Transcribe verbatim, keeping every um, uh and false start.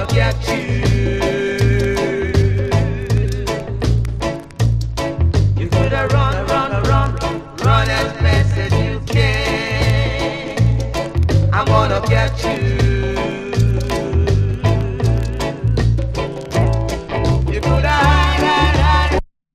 catch you. You better run, run, run, run as fast as you can. I'm gonna catch you.